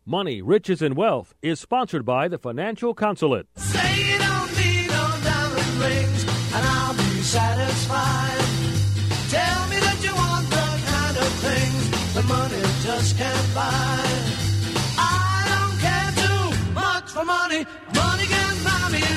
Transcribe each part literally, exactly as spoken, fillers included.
Money, Riches, and Wealth is sponsored by the Financial Consulate. Say you don't need no diamond rings, and I'll be satisfied. Tell me that you want the kind of things the money just can't buy. I don't care too much for money. Money can buy me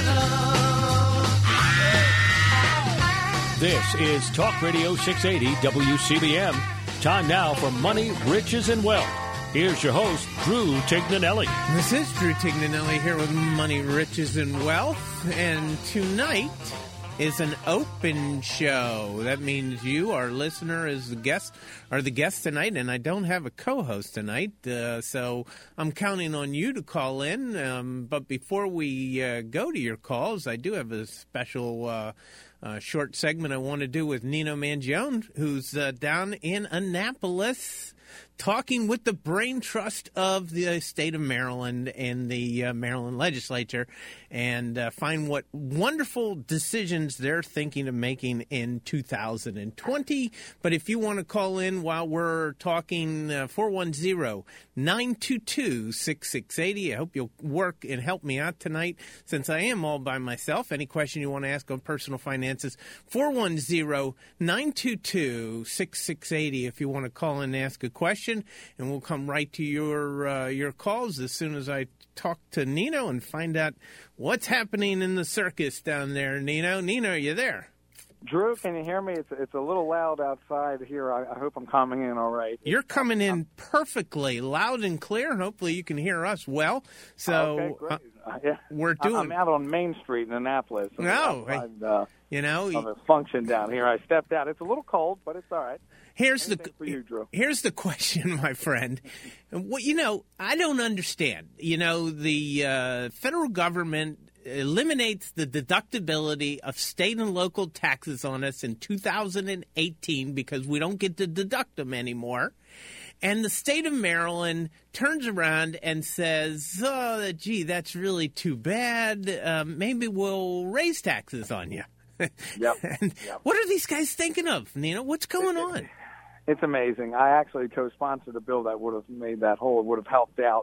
love. This is Talk Radio six eighty W C B M. Time now for Money, Riches, and Wealth. Here's your host, Drew Tignanelli. This is Drew Tignanelli here with Money, Riches, and Wealth. And tonight is an open show. That means you, our listener, is the guest, are the guest tonight, and I don't have a co-host tonight, uh, so I'm counting on you to call in. Um, but before we uh, go to your calls, I do have a special uh, uh, short segment I want to do with Nino Mangione, who's uh, down in Annapolis, talking with the brain trust of the state of Maryland and the uh, Maryland legislature, and uh, find what wonderful decisions they're thinking of making in two thousand twenty. But if you want to call in while we're talking, uh, four one zero, nine two two, six six eight zero. I hope you'll work and help me out tonight since I am all by myself. Any question you want to ask on personal finances, four one zero, nine two two, six six eight zero if you want to call in and ask a question, and we'll come right to your uh, your calls as soon as I talk to Nino and find out what's happening in the circus down there. Nino, Nino, are you there? Drew, can you hear me? It's it's a little loud outside here. I, I hope I'm coming in all right. You're coming in perfectly loud and clear, and hopefully you can hear us well. So okay, great. Uh, yeah. we're doing. I'm out on Main Street in Annapolis. No, outside, uh, you know, of a function down here. I stepped out. It's a little cold, but it's all right. Here's Anything the for you, Drew. Here's the question, my friend. What you know, I don't understand. You know, the uh, federal government eliminates the deductibility of state and local taxes on us in two thousand eighteen because we don't get to deduct them anymore. And the state of Maryland turns around and says, oh, gee, that's really too bad. Um, maybe we'll raise taxes on you. Yep. And yep. What are these guys thinking of? Nina, what's going on? It's amazing. I actually co-sponsored a bill that would have made that whole, would have helped out.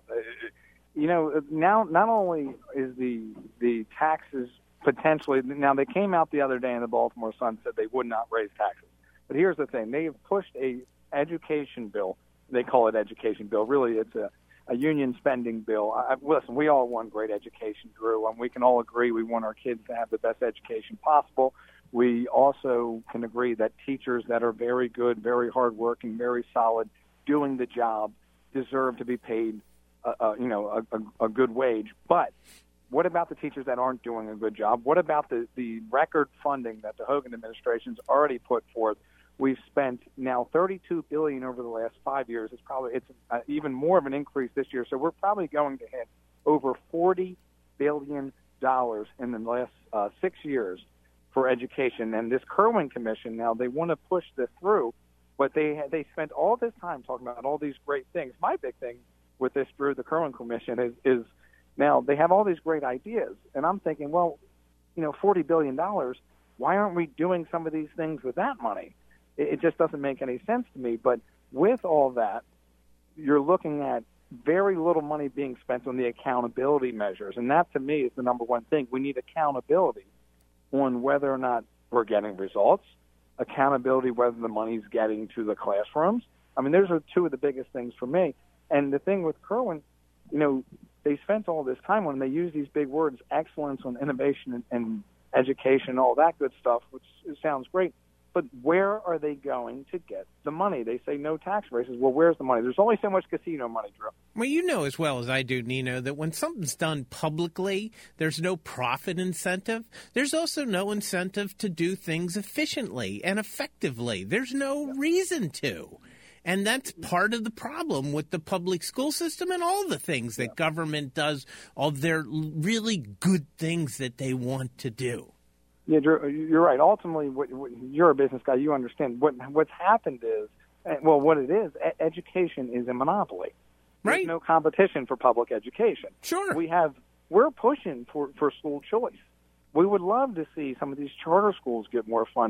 You know, now not only is the the taxes potentially, now they came out the other day in the Baltimore Sun said they would not raise taxes. But here's the thing. They have pushed a education bill. They call it education bill. Really, it's a, a union spending bill. I, listen, we all want great education, Drew, and we can all agree we want our kids to have the best education possible. We also can agree that teachers that are very good, very hardworking, very solid, doing the job, deserve to be paid, uh, uh, you know, a, a, a good wage. But what about the teachers that aren't doing a good job? What about the, the record funding that the Hogan administration's already put forth? We've spent now thirty-two billion dollars over the last five years. It's probably it's uh, even more of an increase this year. So we're probably going to hit over forty billion dollars in the last uh, six years for education. And this Kirwan Commission, now they want to push this through, but they they spent all this time talking about all these great things. My big thing with this, Drew, the Kirwan Commission is is now they have all these great ideas, and I'm thinking, well, you know, forty billion dollars. Why aren't we doing some of these things with that money? It just doesn't make any sense to me. But with all that, you're looking at very little money being spent on the accountability measures. And that, to me, is the number one thing. We need accountability on whether or not we're getting results, accountability whether the money's getting to the classrooms. I mean, those are two of the biggest things for me. And the thing with Kirwan, you know, they spent all this time on, they use these big words, excellence on innovation and, and education, all that good stuff, which sounds great. But where are they going to get the money? They say no tax raises. Well, where's the money? There's only so much casino money, Drew. Well, you know as well as I do, Nino, that when something's done publicly, there's no profit incentive. There's also no incentive to do things efficiently and effectively. There's no reason to. And that's part of the problem with the public school system and all the things that yeah. government does, all their really good things that they want to do. Yeah, Drew, you're right. Ultimately, what, what, you're a business guy. You understand what what's happened is, well, what it is. E- education is a monopoly. Right. There's no competition for public education. Sure. We have. We're pushing for, for school choice. We would love to see some of these charter schools get more funding.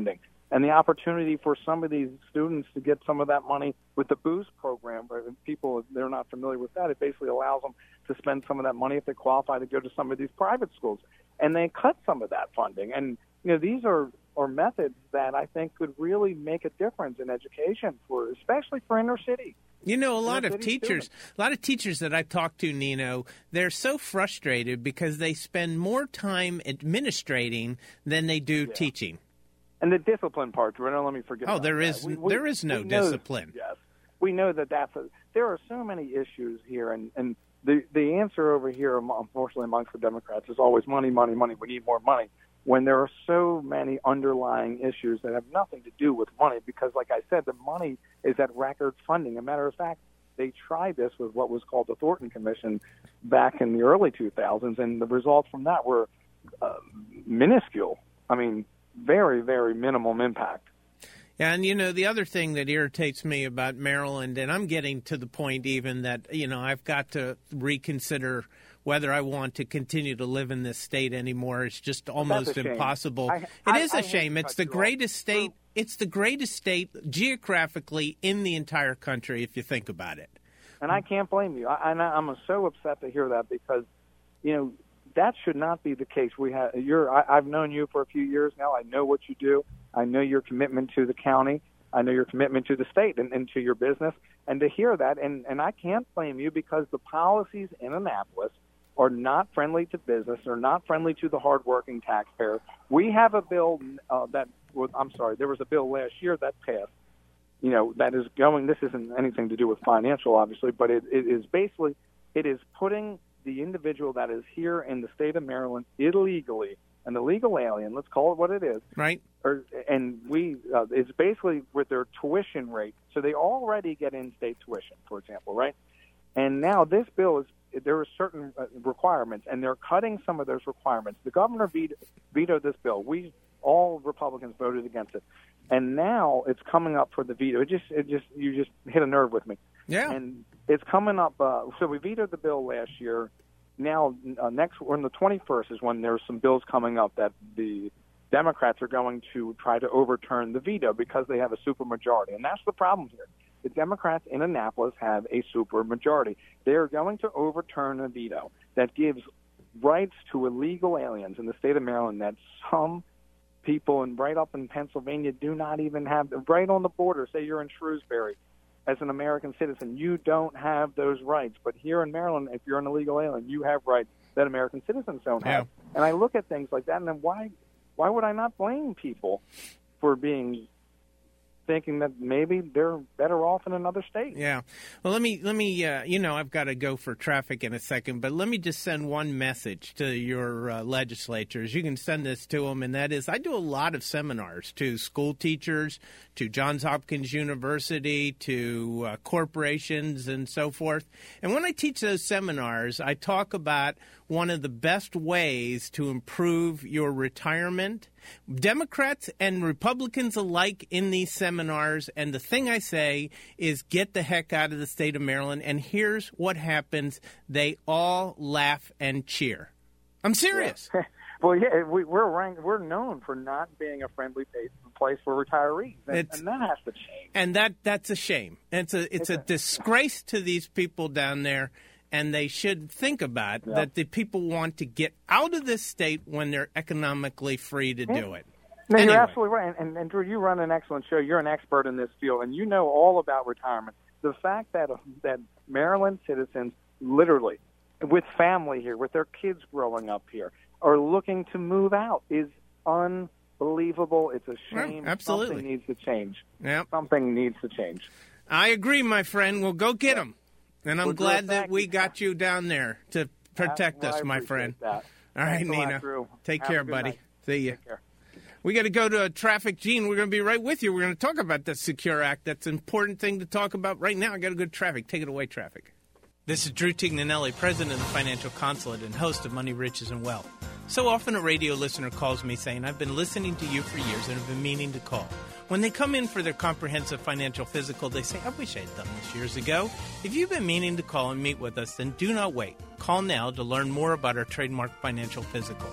and the opportunity for some of these students to get some of that money with the Boost program. Where people, if they're not familiar with that, it basically allows them to spend some of that money if they qualify to go to some of these private schools. And they cut some of that funding. And, you know, these are, are methods that I think could really make a difference in education, for especially for inner city. You know, a lot of teachers, a lot of teachers that I've talked to, Nino, they're so frustrated because they spend more time administrating than they do yeah. teaching. And the discipline part, don't let me forget. Oh, there that. is we, we, there is no know, discipline. Yes, we know that that's a, there are so many issues here, and and the the answer over here, unfortunately, amongst the Democrats, is always money, money, money. We need more money. When there are so many underlying issues that have nothing to do with money, because, like I said, the money is at record funding. As a matter of fact, they tried this with what was called the Thornton Commission back in the early two thousands, and the results from that were uh, minuscule. I mean, very, very minimum impact. And, you know, the other thing that irritates me about Maryland, and I'm getting to the point even that, you know, I've got to reconsider whether I want to continue to live in this state anymore. It's just almost impossible. I, it I, is a I shame. It's the greatest state. It's the greatest state geographically in the entire country, if you think about it. And I can't blame you. I, I'm so upset to hear that because, you know, that should not be the case. We have you're. I, I've known you for a few years now. I know what you do. I know your commitment to the county. I know your commitment to the state and, and to your business. And to hear that, and, and I can't blame you because the policies in Annapolis are not friendly to business. They're not friendly to the hardworking taxpayer. We have a bill uh, that, well, I'm sorry, there was a bill last year that passed, you know, that is going, this isn't anything to do with financial, obviously, but it, it is basically, it is putting the individual that is here in the state of Maryland illegally, an illegal alien, let's call it what it is. Right. Or, and we, uh, it's basically with their tuition rate. So they already get in-state tuition, for example, right? And now this bill is, there are certain uh, requirements, and they're cutting some of those requirements. The governor vetoed, vetoed this bill. We, all Republicans, voted against it. And now it's coming up for the veto. It just, it just, you just hit a nerve with me. Yeah. And it's coming up. Uh, so we vetoed the bill last year. Now, uh, next, on the twenty-first is when there's some bills coming up that the Democrats are going to try to overturn the veto because they have a supermajority. And that's the problem here. The Democrats in Annapolis have a supermajority. They are going to overturn a veto that gives rights to illegal aliens in the state of Maryland that some people in right up in Pennsylvania do not even have. Right on the border, say you're in Shrewsbury, as an American citizen, you don't have those rights. But here in Maryland, if you're an illegal alien, you have rights that American citizens don't have. Yeah. And I look at things like that, and then why, why would I not blame people for being thinking that maybe they're better off in another state? Yeah. Well, let me, let me, uh, you know, I've got to go for traffic in a second, but let me just send one message to your uh, legislatures. You can send this to them, and that is I do a lot of seminars to school teachers, to Johns Hopkins University, to uh, corporations and so forth. And when I teach those seminars, I talk about one of the best ways to improve your retirement. Democrats and Republicans alike in these seminars, and the thing I say is get the heck out of the state of Maryland, and here's what happens. They all laugh and cheer. I'm serious. Yeah. Well, yeah, we, we're ranked, we're known for not being a friendly place for retirees, and, and that has to change. And that that's a shame. It's a it's, it's a, a disgrace to these people down there. And they should think about yeah. that the people want to get out of this state when they're economically free to yeah. do it. No, anyway. You're absolutely right. And, and, and Drew, you run an excellent show. You're an expert in this field, and you know all about retirement. The fact that uh, that Maryland citizens, literally, with family here, with their kids growing up here, are looking to move out is unbelievable. It's a shame. Right, absolutely. Something needs to change. Yep. Something needs to change. I agree, my friend. Well, go get them. And I'm well, glad Drew, that we you. got you down there to protect well, us, I my friend. That. All right, Thanks a lot, Nina. Drew. Take Have care, a good buddy. night. See you. Take care. We got to go to a traffic. Gene, we're going to be right with you. We're going to talk about the Secure Act. That's an important thing to talk about right now. I got to go to traffic. Take it away, traffic. This is Drew Tignanelli, president of the Financial Consulate and host of Money, Riches, and Wealth. So often a radio listener calls me saying, I've been listening to you for years and have been meaning to call. When they come in for their comprehensive financial physical, they say, I wish I had done this years ago. If you've been meaning to call and meet with us, then do not wait. Call now to learn more about our trademark financial physical.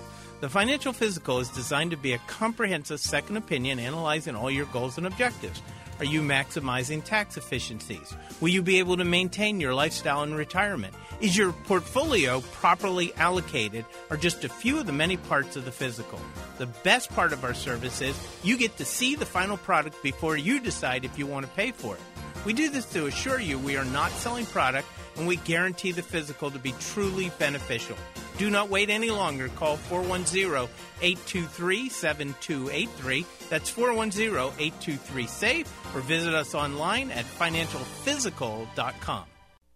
The Financial Physical is designed to be a comprehensive second opinion analyzing all your goals and objectives. Are you maximizing tax efficiencies? Will you be able to maintain your lifestyle in retirement? Is your portfolio properly allocated, or just a few of the many parts of the physical? The best part of our service is you get to see the final product before you decide if you want to pay for it. We do this to assure you we are not selling product, and we guarantee the physical to be truly beneficial. Do not wait any longer. Call four one zero, eight two three, seven two eight three. That's four one zero, eight two three, SAVE, or visit us online at financial physical dot com.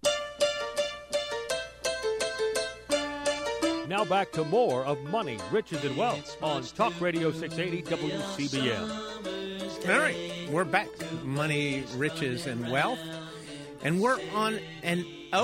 Now back to more of Money, Riches, and Wealth on Talk Radio six eighty W C B M. All right, we're back. Money, Riches, and Wealth. And we're on an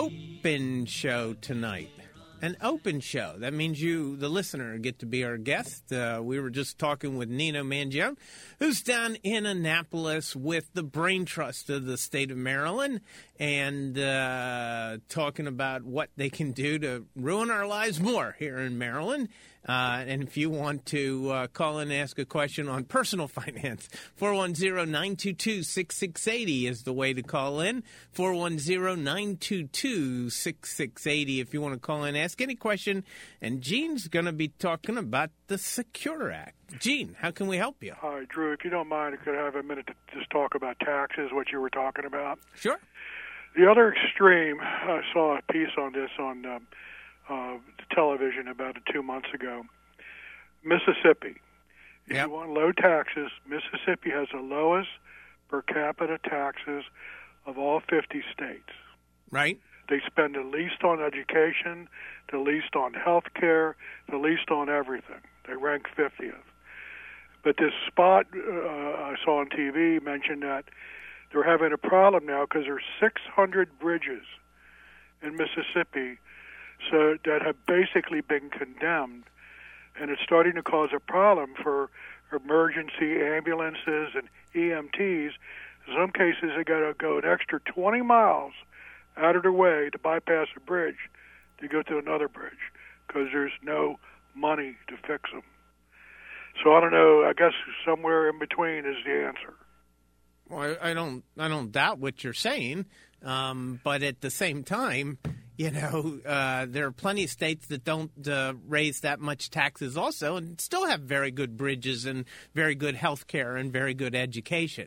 open show tonight. An open show. That means you, the listener, get to be our guest. Uh, we were just talking with Nino Mangione, who's down in Annapolis with the Brain Trust of the state of Maryland, and uh, talking about what they can do to ruin our lives more here in Maryland. Uh, and if you want to uh, call in and ask a question on personal finance, four one zero, nine two two, six six eight zero is the way to call in. four one zero, nine two two, six six eight zero if you want to call in and ask any question. And Gene's going to be talking about the Secure Act. Gene, how can we help you? Hi, Drew. If you don't mind, I could have a minute to just talk about taxes, what you were talking about. Sure. The other extreme, I saw a piece on this on um, uh, television about two months ago. Mississippi. If Yep. you want low taxes, Mississippi has the lowest per capita taxes of all fifty states. Right. They spend the least on education, the least on health care, the least on everything. They rank fiftieth. But this spot uh, I saw on T V mentioned that they're having a problem now because there's six hundred bridges in Mississippi so that have basically been condemned, and it's starting to cause a problem for emergency ambulances and E M Ts. In some cases, they got to go an extra twenty miles out of their way to bypass a bridge to go to another bridge because there's no money to fix them. So I don't know. I guess somewhere in between is the answer. Well, I, I don't, I don't doubt what you're saying, um, but at the same time, you know, uh, there are plenty of states that don't uh, raise that much taxes also and still have very good bridges and very good health care and very good education.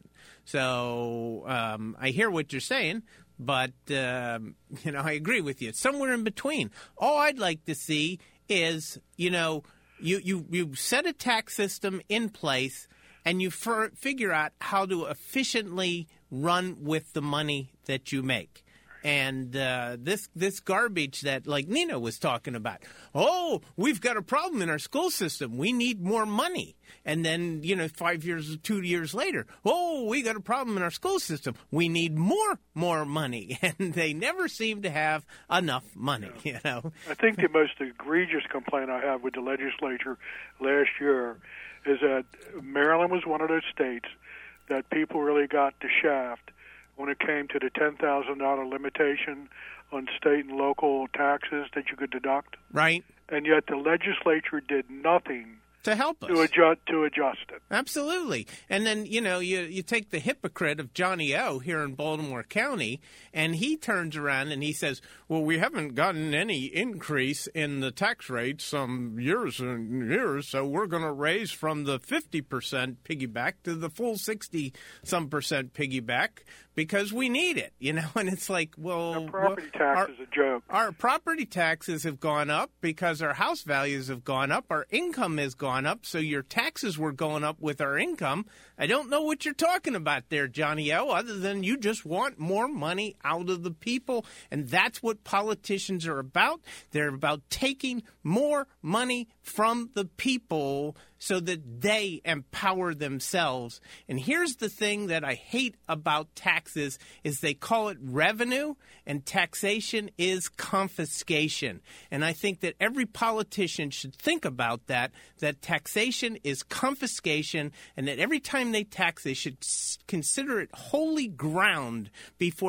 So um, I hear what you're saying, but, um, you know, I agree with you. It's somewhere in between. All I'd like to see is, you know, you, you, you set a tax system in place and you f- figure out how to efficiently run with the money that you make. And uh, this this garbage that, like Nina was talking about, oh, we've got a problem in our school system. We need more money. And then, you know, five years, two years later, oh, we got a problem in our school system. We need more, more money. And they never seem to have enough money, you know. I think the most egregious complaint I have with the legislature last year is that Maryland was one of those states that people really got the shaft when it came to the ten thousand dollars limitation on state and local taxes that you could deduct. Right. And yet the legislature did nothing to help us. To adjust, to adjust it. Absolutely. And then, you know, you, you take the hypocrite of Johnny O here in Baltimore County, and he turns around and he says, well, we haven't gotten any increase in the tax rate some years and years, so we're going to raise from the fifty percent piggyback to the full sixty-some percent piggyback because we need it, you know. And it's like, well... Our property well, tax our, is a joke. Our property taxes have gone up because our house values have gone up. Our income has gone up, so your taxes were going up with our income. I don't know what you're talking about there, Johnny O, other than you just want more money out of the people, and that's what politicians are about. They're about taking more money from the people so that they empower themselves. And here's the thing that I hate about taxes is they call it revenue, and taxation is confiscation. And I think that every politician should think about that, that taxation is confiscation, and that every time they tax, they should consider it holy ground before they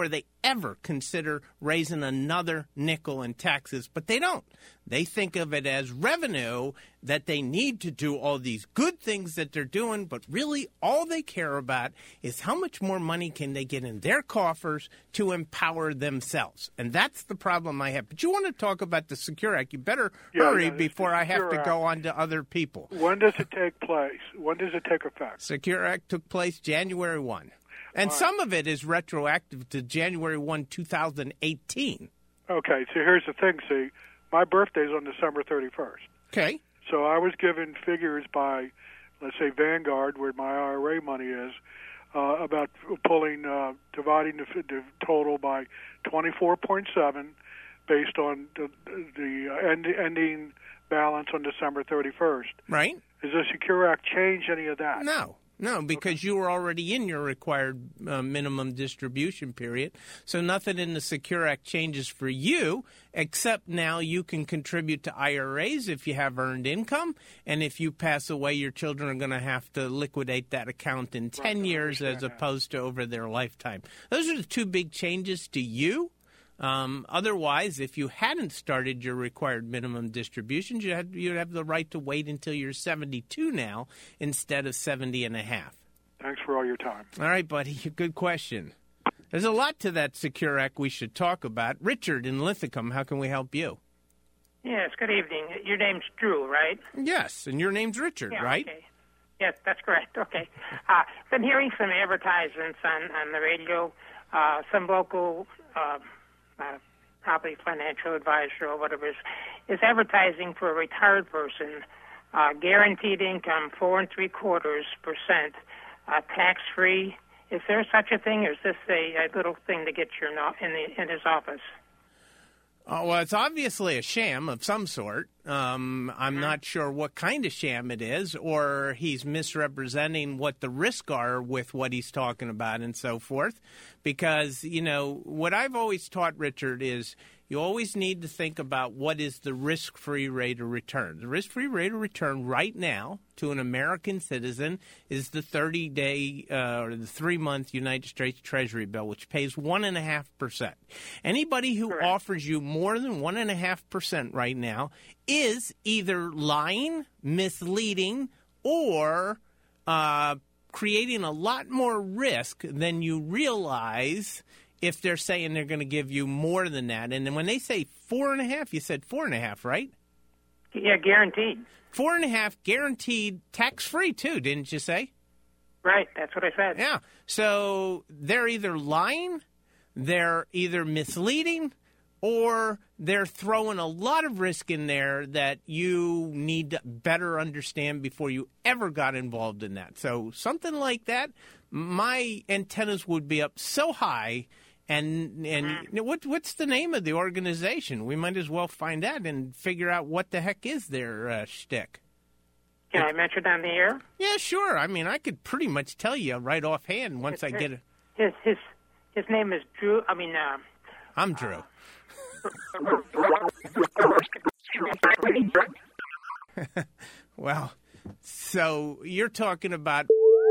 ever consider raising another nickel in taxes, but they don't. They think of it as revenue, that they need to do all these good things that they're doing, but really all they care about is how much more money can they get in their coffers to empower themselves. And that's the problem I have. But you want to talk about the Secure Act. You better Yeah, hurry yeah, before I have to Act. go on to other people. When does it take place? When does it take effect? Secure Act took place January first. And Right. some of it is retroactive to January first, two thousand eighteen. Okay, so here's the thing, see. My birthday's on December thirty-first. Okay. So I was given figures by, let's say, Vanguard, where my I R A money is, uh, about pulling, uh, dividing the, the total by twenty-four point seven based on the, the end, ending balance on December thirty-first. Right? Does the Secure Act change any of that? No. No, because you were already in your required uh, minimum distribution period. So nothing in the Secure Act changes for you, except now you can contribute to I R As if you have earned income. And if you pass away, your children are going to have to liquidate that account in ten years as opposed to over their lifetime. Those are the two big changes to you. Um, otherwise, if you hadn't started your required minimum distributions, you had, you'd have the right to wait until you're seventy-two now instead of seventy and a half. Thanks for all your time. All right, buddy. Good question. There's a lot to that Secure Act we should talk about. Richard in Lithicum, how can we help you? Yes, good evening. Your name's Drew, right? Yes, and your name's Richard, Yeah, right? Okay. Yes, that's correct. Okay. Uh, been hearing some advertisements on, on the radio, uh, some local uh, uh, probably financial advisor or whatever is, is advertising for a retired person, uh, guaranteed income, four and three quarters percent, uh, tax-free. Is there such a thing, or is this a, a little thing to get your no- in, the, in his office? Oh, well, it's obviously a sham of some sort. Um, I'm not sure what kind of sham it is, or he's misrepresenting what the risks are with what he's talking about and so forth. Because, you know, what I've always taught, Richard, is you always need to think about what is the risk-free rate of return. The risk-free rate of return right now to an American citizen is the thirty-day uh, or the three-month United States Treasury bill, which pays one point five percent. Anybody who Correct. offers you more than one point five percent right now is either lying, misleading, or uh, creating a lot more risk than you realize if they're saying they're going to give you more than that. And then when they say four and a half, you said four and a half, right? Yeah, guaranteed. Four and a half guaranteed, tax-free too, didn't you say? Right, that's what I said. Yeah. So they're either lying, they're either misleading, or they're throwing a lot of risk in there that you need to better understand before you ever got involved in that. So something like that, my antennas would be up so high. And and Mm-hmm. what what's the name of the organization? We might as well find out and figure out what the heck is their uh, shtick. Can I mention it on the air? Yeah, sure. I mean, I could pretty much tell you right offhand once I get it. His his his name is Drew. I mean, uh, I'm Drew. Well, so you're talking about.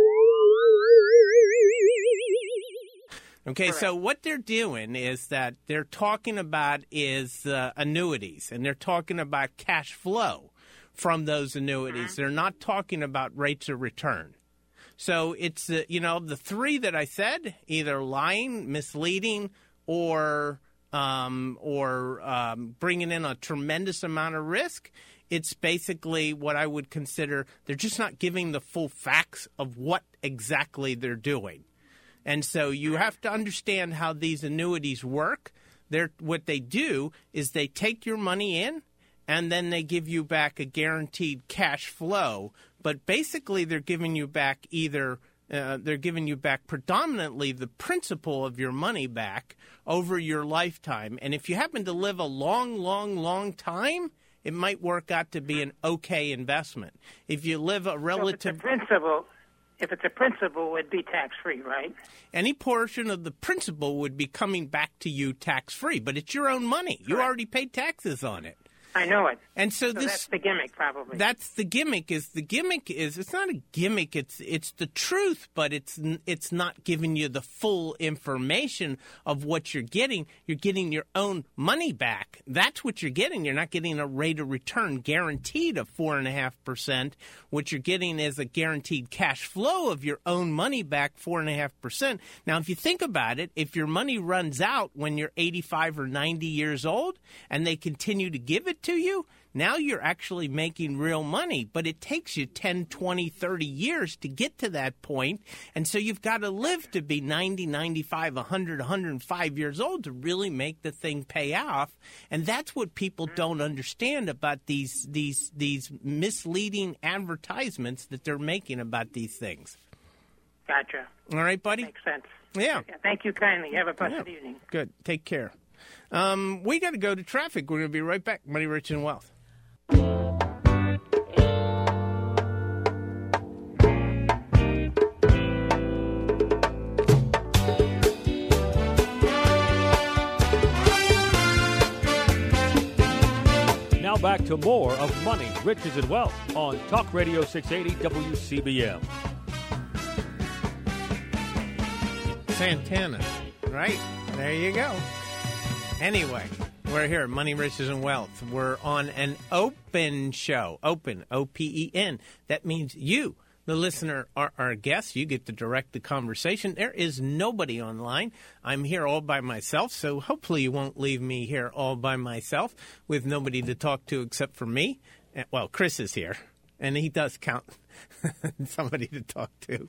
Okay, so what they're doing is that they're talking about is uh, annuities, and they're talking about cash flow from those annuities. Mm-hmm. They're not talking about rates of return. So it's, uh, you know, the three that I said, either lying, misleading, or um, or um, bringing in a tremendous amount of risk. It's basically what I would consider they're just not giving the full facts of what exactly they're doing. And so you have to understand how these annuities work. They're, what they do is they take your money in, and then they give you back a guaranteed cash flow. But basically they're giving you back either uh, they're giving you back predominantly the principal of your money back over your lifetime. And if you happen to live a long, long, long time, it might work out to be an okay investment. If you live a relative... so if it's a principal, if it's a principal, it would be tax-free, right? Any portion of the principal would be coming back to you tax-free, but it's your own money. You already paid taxes on it. I know it. And so, so this that's the gimmick, probably. That's the gimmick. Is the gimmick is it's not a gimmick. It's it's the truth, but it's it's not giving you the full information of what you're getting. You're getting your own money back. That's what you're getting. You're not getting a rate of return guaranteed of four and a half percent. What you're getting is a guaranteed cash flow of your own money back, four and a half percent. Now, if you think about it, if your money runs out when you're eighty-five or ninety years old, and they continue to give it to you, now you're actually making real money. But it takes you ten, twenty, thirty years to get to that point. And so you've got to live to be ninety, ninety-five, one hundred, one hundred five years old to really make the thing pay off. And that's what people don't understand about these these these misleading advertisements that they're making about these things. Gotcha. All right, buddy? Makes sense. Yeah. Thank you kindly. Have a blessed Yeah. evening. Good. Take care. Um, we got to go to traffic. We're going to be right back. Money, Rich, and Wealth. Now back to more of Money, Riches, and Wealth on Talk Radio six eighty W C B M. Santana, right? There you go. Anyway, we're here, Money, Riches, and Wealth. We're on an open show. Open, O P E N. That means you, the listener, are our guest. You get to direct the conversation. There is nobody online. I'm here all by myself, so hopefully you won't leave me here all by myself with nobody to talk to except for me. Well, Chris is here, and he does count somebody to talk to.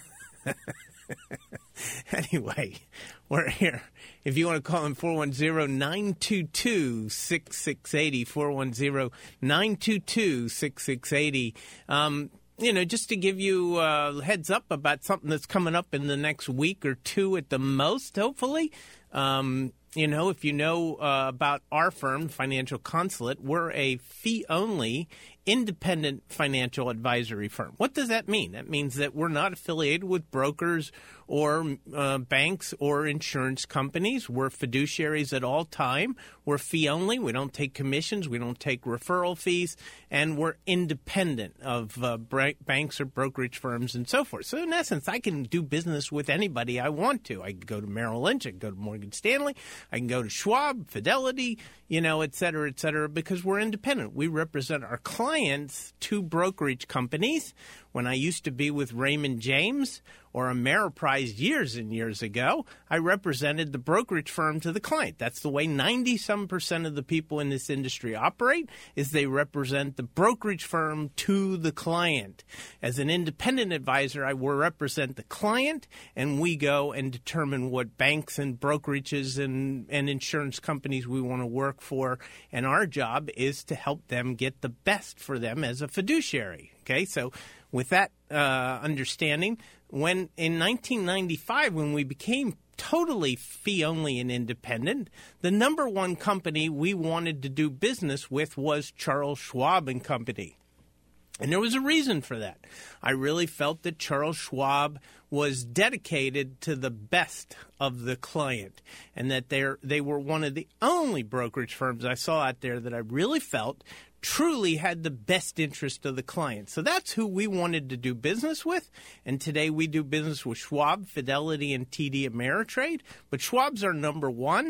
Anyway, we're here. If you want to call in four one zero, nine two two, six six eight zero, four one zero, nine two two, six six eight zero. Um, you know, just to give you a heads up about something that's coming up in the next week or two at the most, hopefully. Um, you know, if you know uh, about our firm, Financial Consulate, we're a fee-only independent financial advisory firm. What does that mean? That means that we're not affiliated with brokers or uh, banks or insurance companies. We're fiduciaries at all time. We're fee only. We don't take commissions. We don't take referral fees. And we're independent of uh, bra- banks or brokerage firms and so forth. So in essence, I can do business with anybody I want to. I can go to Merrill Lynch. I can go to Morgan Stanley. I can go to Schwab, Fidelity, you know, et cetera, et cetera, because we're independent. We represent our clients to brokerage companies. When I used to be with Raymond James or Ameriprise years and years ago, I represented the brokerage firm to the client. That's the way ninety-some percent of the people in this industry operate, is they represent the brokerage firm to the client. As an independent advisor, I will represent the client, and we go and determine what banks and brokerages and, and insurance companies we want to work for, and our job is to help them get the best for them as a fiduciary. Okay, so with that uh, understanding, when in nineteen ninety-five, when we became totally fee-only and independent, the number one company we wanted to do business with was Charles Schwab and Company. And there was a reason for that. I really felt that Charles Schwab was dedicated to the best of the client, and that they're, they were one of the only brokerage firms I saw out there that I really felt truly had the best interest of the client. So that's who we wanted to do business with. And today we do business with Schwab, Fidelity, and T D Ameritrade. But Schwab's our number one.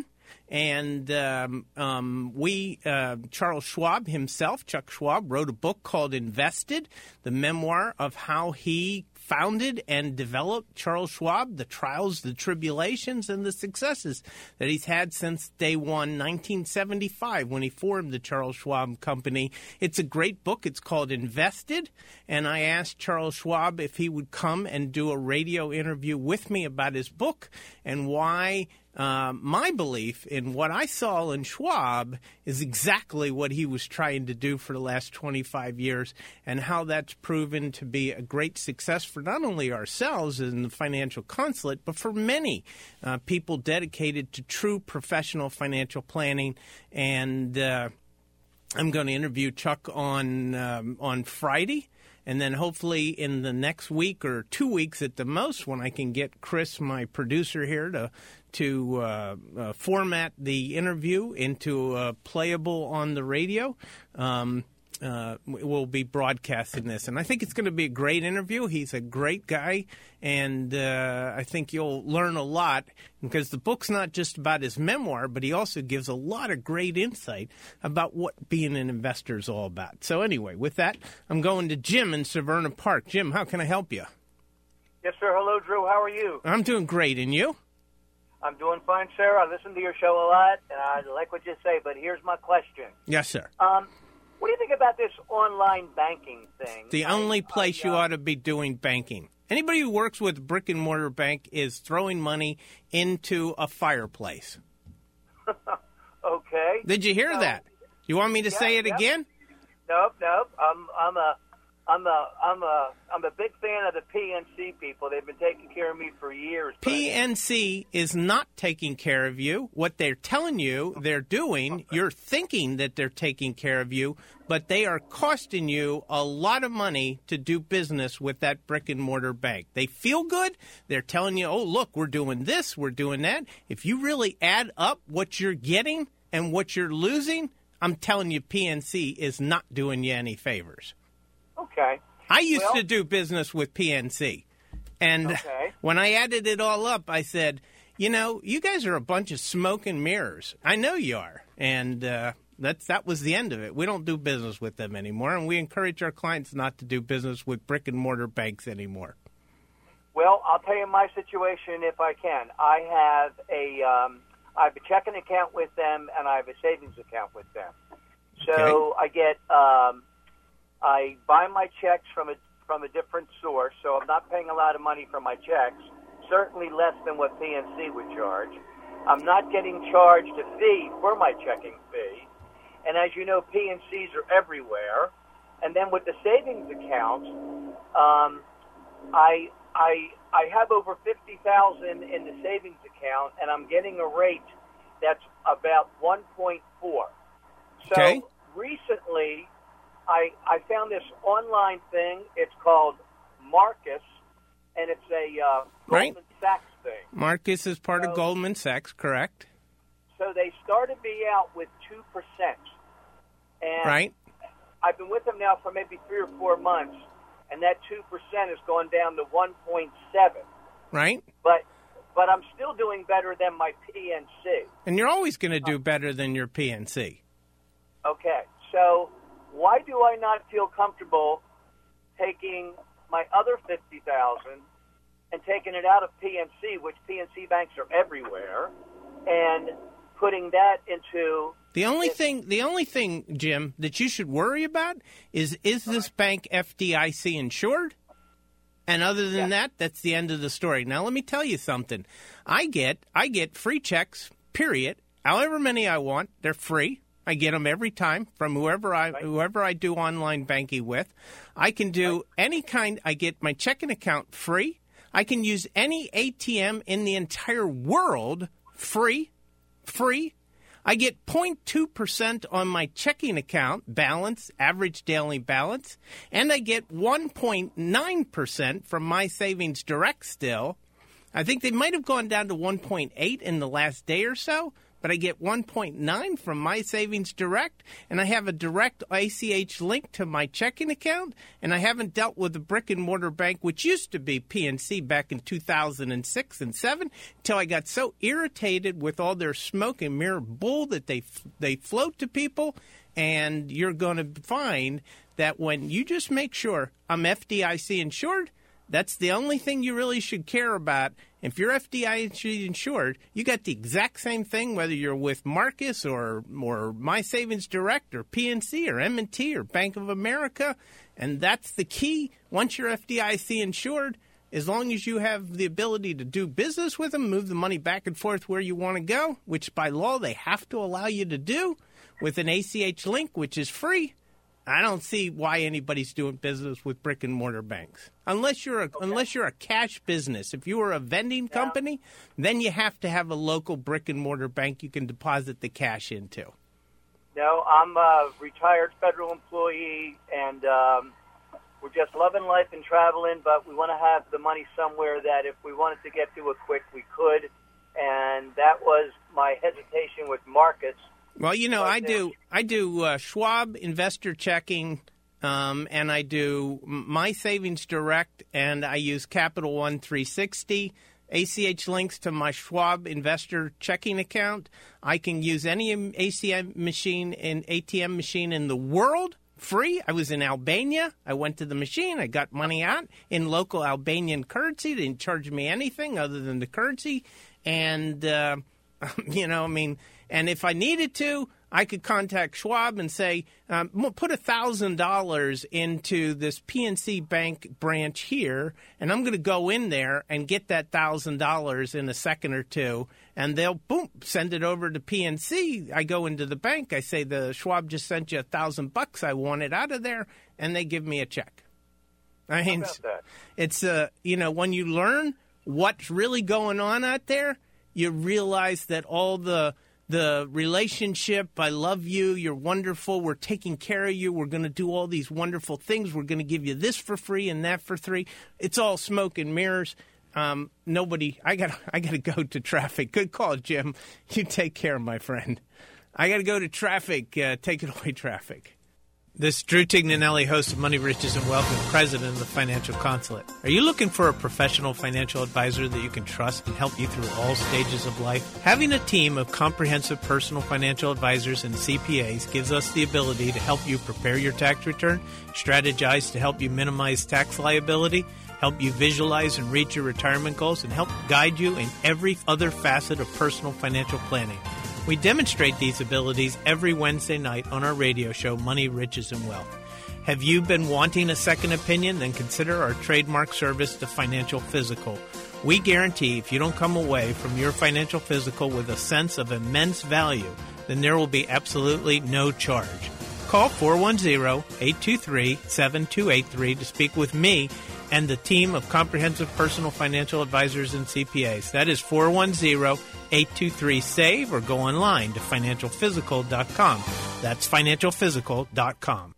And um, um, we, uh, Charles Schwab himself, Chuck Schwab, wrote a book called Invested, the memoir of how he founded and developed Charles Schwab, the trials, the tribulations, and the successes that he's had since day one, nineteen seventy-five, when he formed the Charles Schwab Company. It's a great book. It's called Invested. And I asked Charles Schwab if he would come and do a radio interview with me about his book and why Uh, my belief in what I saw in Schwab is exactly what he was trying to do for the last twenty-five years, and how that's proven to be a great success for not only ourselves in the Financial Consulate, but for many uh, people dedicated to true professional financial planning. And uh, I'm going to interview Chuck on um, on Friday. And then hopefully in the next week or two weeks at the most, when I can get Chris, my producer here, to to uh, uh, format the interview into uh, playable on the radio. Um, uh, we'll be broadcasting this, and I think it's going to be a great interview. He's a great guy, and uh, I think you'll learn a lot because the book's not just about his memoir, but he also gives a lot of great insight about what being an investor is all about. So anyway, with that, I'm going to Jim in Severna Park. Jim, how can I help you? Yes, sir. Hello, Drew. How are you? I'm doing great, and you? I'm doing fine, sir. I listen to your show a lot, and I like what you say, but here's my question. Yes, sir. Um, what do you think about this online banking thing? The only place I, uh, you ought to be doing banking. Anybody who works with a brick-and-mortar bank is throwing money into a fireplace. Okay. Did you hear So- that? You want me to Yeah, say it yeah. again? Nope, nope. I'm, I'm a, I'm a, I'm a, I'm a big fan of the P N C people. They've been taking care of me for years. but- P N C is not taking care of you. What they're telling you they're doing, you're thinking that they're taking care of you, but they are costing you a lot of money to do business with that brick and mortar bank. They feel good. They're telling you, oh, look, we're doing this, we're doing that. If you really add up what you're getting and what you're losing, I'm telling you P N C is not doing you any favors. Okay. I used Well- to do business with P N C. And Okay. when I added it all up, I said, you know, you guys are a bunch of smoke and mirrors. I know you are. And uh, that's, that was the end of it. We don't do business with them anymore, and we encourage our clients not to do business with brick-and-mortar banks anymore. Well, I'll tell you my situation if I can. I have a, um, I have a checking account with them, and I have a savings account with them. So I get, um, I buy my checks from a from a different source, so I'm not paying a lot of money for my checks. Certainly less than what P N C would charge. I'm not getting charged a fee for my checking fee, and as you know, P N Cs are everywhere. And then with the savings account, um, I I I have over fifty thousand in the savings account, and I'm getting a rate that's about one point four. So Okay. recently, I I found this online thing. It's called Marcus, and it's a uh, Right. Goldman Sachs thing. Marcus is part of So- Goldman Sachs, correct? So they started me out with two percent, and Right? I've been with them now for maybe three or four months, and that two percent has gone down to one point seven. Right? But but I'm still doing better than my P N C. And you're always going to do better than your P N C. Okay, so why do I not feel comfortable taking my other fifty thousand and taking it out of P N C, which P N C banks are everywhere, and putting that into The only thing, the only thing, Jim, that you should worry about is is this bank F D I C insured? And other than that, that's the end of the story. Now, let me tell you something. I get I get free checks, period. However many I want, they're free. I get them every time from whoever I whoever I do online banking with. I can do any kind. I get my checking account free. I can use any A T M in the entire world free, free. I get zero point two percent on my checking account balance, average daily balance, and I get one point nine percent from my Savings Direct still. I think they might have gone down to one point eight in the last day or so, but I get one point nine from my Savings Direct, and I have a direct A C H link to my checking account, and I haven't dealt with a brick-and-mortar bank, which used to be P N C back in two thousand six and seven, until I got so irritated with all their smoke and mirror bull that they they float to people, and you're going to find that when you just make sure I'm F D I C insured, that's the only thing you really should care about. If you're F D I C insured, you got the exact same thing whether you're with Marcus or or My Savings Direct or P N C or M and T or Bank of America, and that's the key. Once you're F D I C insured, as long as you have the ability to do business with them, move the money back and forth where you want to go, which by law they have to allow you to do with an A C H link, which is free, I don't see why anybody's doing business with brick and mortar banks. Unless you're a okay. unless you're a cash business. If you were a vending company, yeah. then you have to have a local brick and mortar bank you can deposit the cash into. No, I'm a retired federal employee, and um, we're just loving life and traveling, but we want to have the money somewhere that if we wanted to get to it quick, we could. and that was my hesitation with markets. Well, you know, But I then- do I do uh, Schwab Investor Checking, um, and I do My Savings Direct, and I use Capital One three sixty. A C H links to my Schwab Investor Checking account. I can use any A C M machine and A T M machine in the world free. I was in Albania. I went to the machine. I got money out in local Albanian currency. They didn't charge me anything other than the currency. And, uh, you know, I mean, and if I needed to, I could contact Schwab and say, um, put one thousand dollars into this P N C Bank branch here, and I'm going to go in there and get that one thousand dollars in a second or two, and they'll, boom, send it over to P N C. I go into the bank. I say, the Schwab just sent you a thousand bucks. I want it out of there, and they give me a check. I mean, How about that? it's, uh, you know, when you learn what's really going on out there, you realize that all the the relationship, I love you, you're wonderful, we're taking care of you, we're going to do all these wonderful things, we're going to give you this for free and that for free. It's all smoke and mirrors. Um, nobody, I got I got to go to traffic. Good call, Jim. You take care, my friend. I got to go to traffic. Uh, take it away, traffic. This is Drew Tignanelli, host of Money, Riches, and Wealth, and president of the Financial Consulate. Are you looking for a professional financial advisor that you can trust and help you through all stages of life? Having a team of comprehensive personal financial advisors and C P As gives us the ability to help you prepare your tax return, strategize to help you minimize tax liability, help you visualize and reach your retirement goals, and help guide you in every other facet of personal financial planning. We demonstrate these abilities every Wednesday night on our radio show, Money, Riches, and Wealth. Have you been wanting a second opinion? Then consider our trademark service, the Financial Physical. We guarantee if you don't come away from your financial physical with a sense of immense value, then there will be absolutely no charge. Call four one zero, eight two three, seven two eight three to speak with me and the team of comprehensive personal financial advisors and C P As. That is four one zero, eight two three, SAVE, or go online to financial physical dot com. That's financial physical dot com.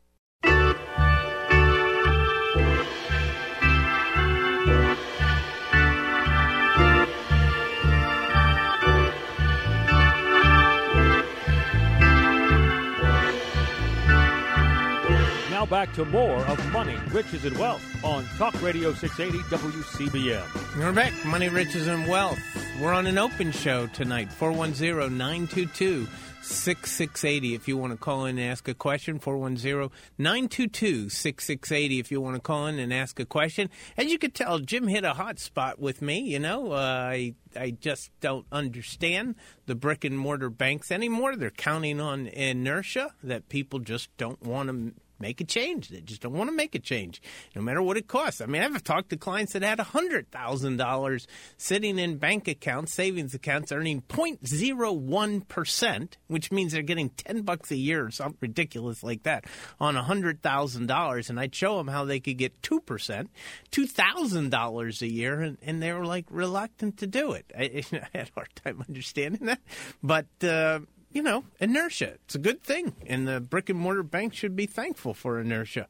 Now back to more of Money, Riches, and Wealth on Talk Radio six eighty W C B M. We're back. Money, Riches, and Wealth. We're on an open show tonight. four one zero, nine two two, six six eight zero if you want to call in and ask a question. four one zero, nine two two, six six eight zero if you want to call in and ask a question. As you could tell, Jim hit a hot spot with me. You know, uh, I I just don't understand the brick and mortar banks anymore. They're counting on inertia that people just don't want to make a change. They just don't want to make a change, no matter what it costs. I mean, I've talked to clients that had one hundred thousand dollars sitting in bank accounts, savings accounts, earning zero point zero one percent, which means they're getting ten bucks a year or something ridiculous like that on one hundred thousand dollars. And I'd show them how they could get two percent, two thousand dollars a year, and, and they were like reluctant to do it. I, I had a hard time understanding that. But, uh, you know, inertia. It's a good thing, and the brick-and-mortar bank should be thankful for inertia.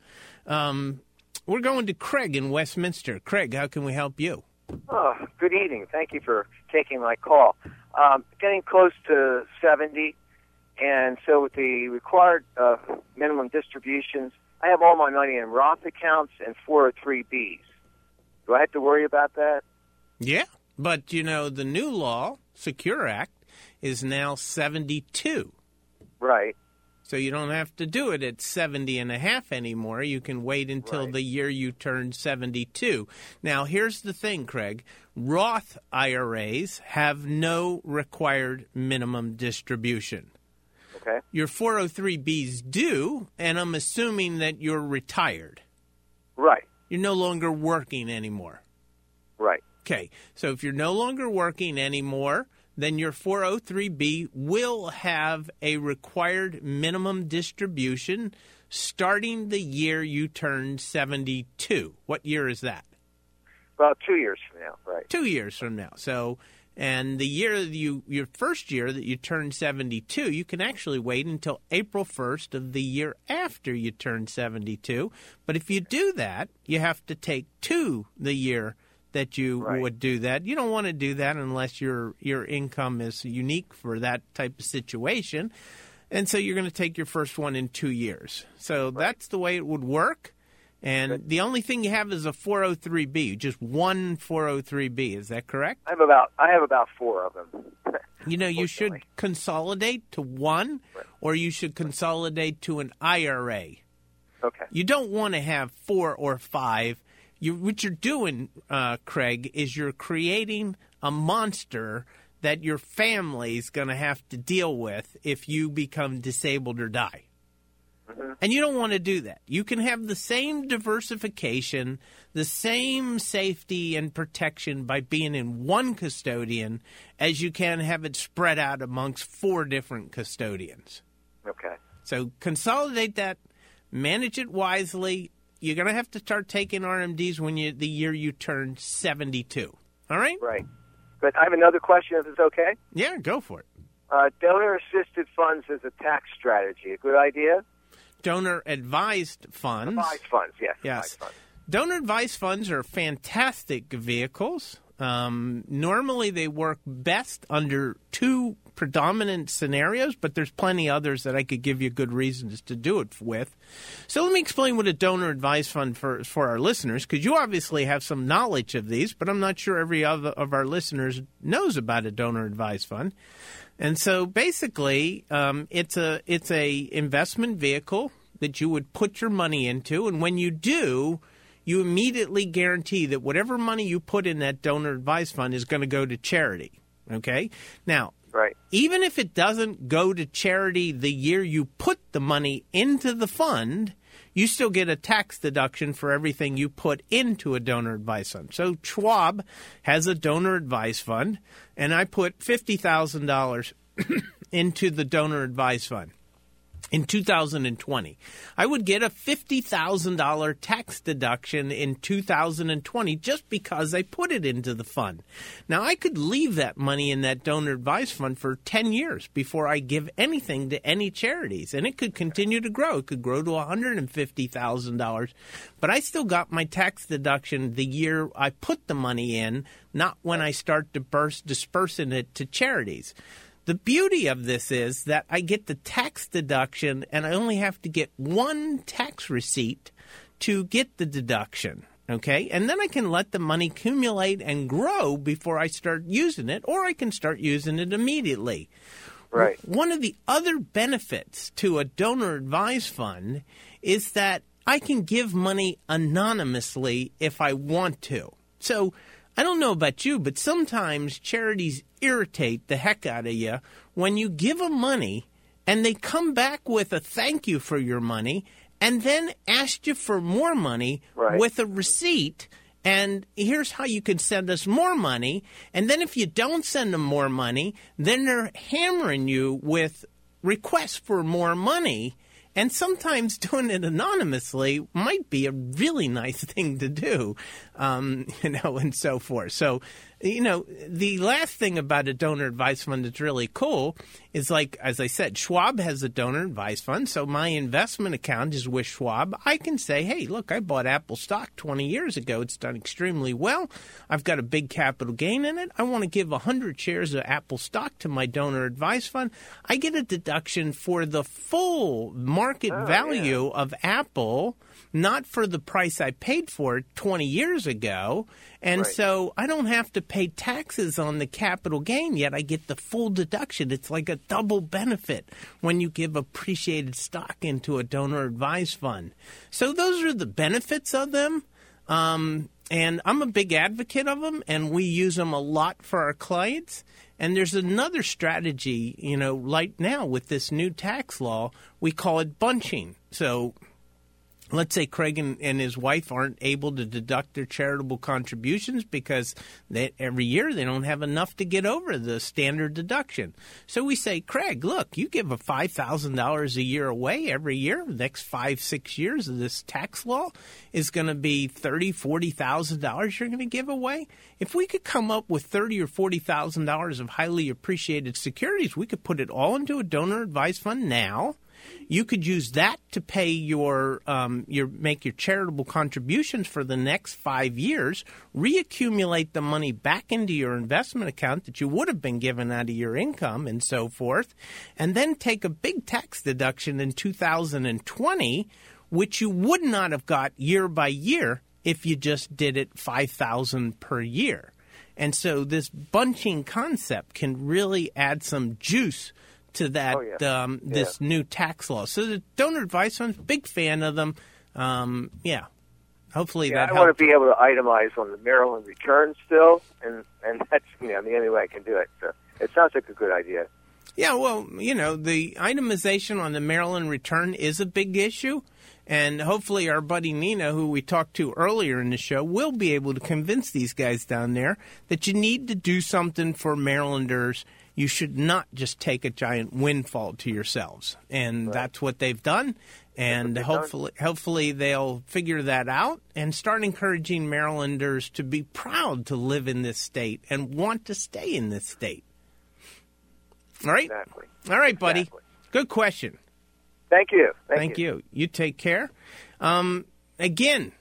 Um, we're going to Craig in Westminster. Craig, how can we help you? Oh, good evening. Thank you for taking my call. Um, getting close to seventy, and so with the required uh, minimum distributions, I have all my money in Roth accounts and four oh three B's. Do I have to worry about that? Yeah, but, you know, the new law, Secure Act, is now seventy-two. Right. So you don't have to do it at seventy and a half anymore. You can wait until Right. the year you turn seventy-two. Now, here's the thing, Craig. Roth I R As have no required minimum distribution. Okay. Your four oh three B's do, and I'm assuming that you're retired. Right. You're no longer working anymore. Right. Okay, so if you're no longer working anymore, then your four oh three B will have a required minimum distribution starting the year you turn seventy-two. What year is that? Well, two years from now, right. Two years from now. So, and the year that you, your first year that you turn seventy-two, you can actually wait until April first of the year after you turn seventy-two. But if you do that, you have to take to the year that you Right. would do that. You don't want to do that unless your your income is unique for that type of situation. And so you're going to take your first one in two years. So right. that's the way it would work. And Good. The only thing you have is a four oh three B, just one four oh three B. Is that correct? I have about I have about four of them. You know, you should consolidate to one, right. or you should consolidate to an I R A. Okay. You don't want to have four or five. You, what you're doing, uh, Craig, is you're creating a monster that your family's going to have to deal with if you become disabled or die. Mm-hmm. And you don't want to do that. You can have the same diversification, the same safety and protection by being in one custodian as you can have it spread out amongst four different custodians. Okay. So consolidate that, manage it wisely. You're going to have to start taking R M Ds when you the year you turn seventy-two. All right? Right. But I have another question, if it's okay. Yeah, go for it. Uh, donor-assisted funds as a tax strategy, a good idea? Donor-advised funds. Advised funds, yes. Yes. Funds. Donor-advised funds are fantastic vehicles. Um, normally they work best under two predominant scenarios, but there's plenty others that I could give you good reasons to do it with. So let me explain what a donor-advised fund for for our listeners, because you obviously have some knowledge of these, but I'm not sure every other of our listeners knows about a donor-advised fund. And so basically, um, it's a it's a investment vehicle that you would put your money into, and when you do, you immediately guarantee that whatever money you put in that donor-advised fund is going to go to charity. Okay? Now, right. even if it doesn't go to charity the year you put the money into the fund, you still get a tax deduction for everything you put into a donor-advised fund. So Schwab has a donor-advised fund, and I put fifty thousand dollars into the donor-advised fund in two thousand twenty. I would get a fifty thousand dollars tax deduction in two thousand twenty just because I put it into the fund. Now, I could leave that money in that donor-advised fund for ten years before I give anything to any charities, and it could continue to grow. It could grow to one hundred fifty thousand dollars, but I still got my tax deduction the year I put the money in, not when I start disperse, dispersing it to charities. The beauty of this is that I get the tax deduction, and I only have to get one tax receipt to get the deduction, okay? And then I can let the money accumulate and grow before I start using it, or I can start using it immediately. Right. One of the other benefits to a donor-advised fund is that I can give money anonymously if I want to. So I don't know about you, but sometimes charities irritate the heck out of you when you give them money and they come back with a thank you for your money and then ask you for more money right. with a receipt. And here's how you can send us more money. And then if you don't send them more money, then they're hammering you with requests for more money. And sometimes doing it anonymously might be a really nice thing to do, um, you know, and so forth. So, you know, the last thing about a donor-advised fund that's really cool is, like, as I said, Schwab has a donor-advised fund. So my investment account is with Schwab. I can say, hey, look, I bought Apple stock twenty years ago. It's done extremely well. I've got a big capital gain in it. I want to give one hundred shares of Apple stock to my donor-advised fund. I get a deduction for the full market oh, value yeah. of Apple, not for the price I paid for it twenty years ago. And right. so I don't have to pay taxes on the capital gain, yet I get the full deduction. It's like a double benefit when you give appreciated stock into a donor-advised fund. So those are the benefits of them. Um, and I'm a big advocate of them, and we use them a lot for our clients. And there's another strategy, you know, right now with this new tax law, we call it bunching. So let's say Craig and, and his wife aren't able to deduct their charitable contributions because they, every year they don't have enough to get over the standard deduction. So we say, Craig, look, you give a five thousand dollars a year away every year. The next five, six years of this tax law is going to be thirty thousand dollars, forty thousand dollars you're going to give away. If we could come up with thirty thousand dollars or forty thousand dollars of highly appreciated securities, we could put it all into a donor-advised fund now. You could use that to pay your um, your make your charitable contributions for the next five years, reaccumulate the money back into your investment account that you would have been given out of your income and so forth, and then take a big tax deduction in two thousand twenty, which you would not have got year by year if you just did it five thousand dollars per year. And so this bunching concept can really add some juice to that oh, yeah. um, yeah. this new tax law. So the donor advice funds, big fan of them. Um, yeah, hopefully yeah, that I helps. want to be able to itemize on the Maryland return still, and and that's you know the only way I can do it. So it sounds like a good idea. Yeah, well, you know, the itemization on the Maryland return is a big issue. And hopefully our buddy Nina, who we talked to earlier in the show, will be able to convince these guys down there that you need to do something for Marylanders. You should not just take a giant windfall to yourselves. And right. that's what they've done. And hopefully done. hopefully they'll figure that out and start encouraging Marylanders to be proud to live in this state and want to stay in this state. All right? Exactly. All right, buddy. Exactly. Good question. Thank you. Thank, Thank you. you. You take care. Um, again,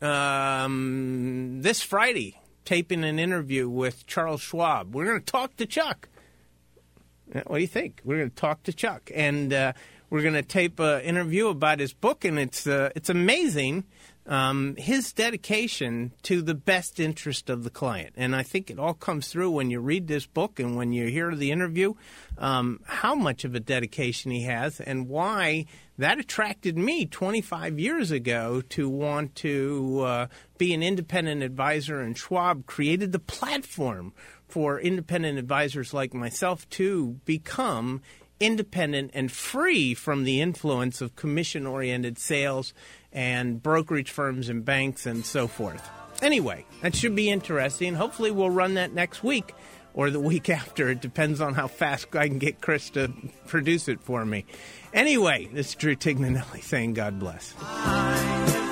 um, this Friday, taping an interview with Charles Schwab. We're going to talk to Chuck. What do you think? We're going to talk to Chuck, and uh, we're going to tape an interview about his book, and it's uh, it's amazing um, his dedication to the best interest of the client. And I think it all comes through when you read this book and when you hear the interview, um, how much of a dedication he has and why that attracted me twenty-five years ago to want to uh, be an independent advisor. And Schwab created the platform for independent advisors like myself to become independent and free from the influence of commission-oriented sales and brokerage firms and banks and so forth. Anyway, that should be interesting. Hopefully we'll run that next week or the week after. It depends on how fast I can get Chris to produce it for me. Anyway, this is Drew Tignanelli saying God bless.